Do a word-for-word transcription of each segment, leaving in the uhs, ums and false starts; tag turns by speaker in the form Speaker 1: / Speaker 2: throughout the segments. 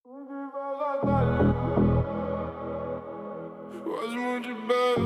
Speaker 1: Возьму тебя,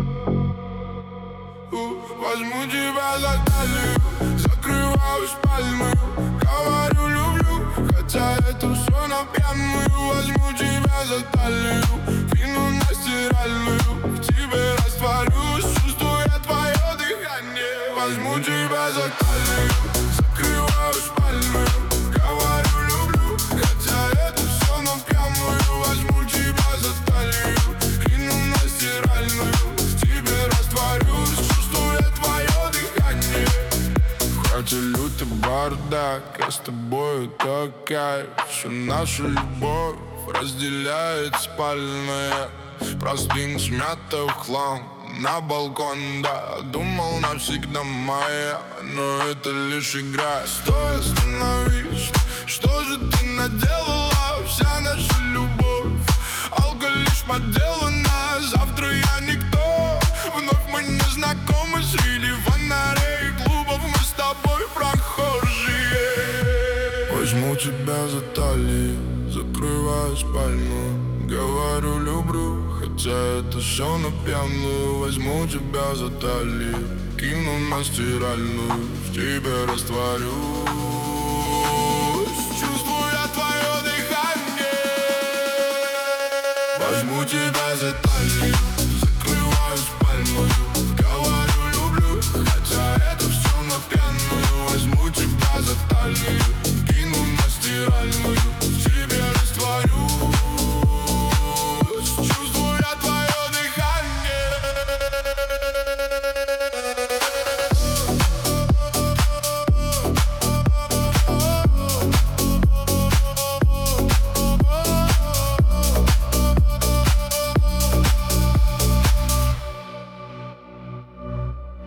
Speaker 1: у, возьму тебя за талию, закрываю спальню, говорю люблю, хотя это все на пьяную. Возьму тебя за талию, кину на стиральную, в тебе растворюсь, чувствуя твое дыхание. Возьму тебя за талию, закрываю спальню, говорю люблю, хотя это все на пьяную. Возьму тебя за талию, кину на стиральную, в тебе растворюсь, чувствуя твое дыхание. Хоть и лютый бардак, я с тобой так кайф. Всю нашу любовь разделяет спальная. Простынь смята в хлам на балкон, да. Думал навсегда моя, но это лишь игра. Стой, остановись, что же ты наделала? Вся наша любовь, алкоголь лишь подделана. Завтра я никто, вновь мы не знакомы. Среди фонарей и клубов мы с тобой прохожие. Возьму тебя за талию, закрываю спальню, говорю люблю, хотя это все на пьяную. Возьму тебя за талию, кину на стиральную, в тебе растворюсь, чувствуя твое дыхание. Возьму тебя за талию,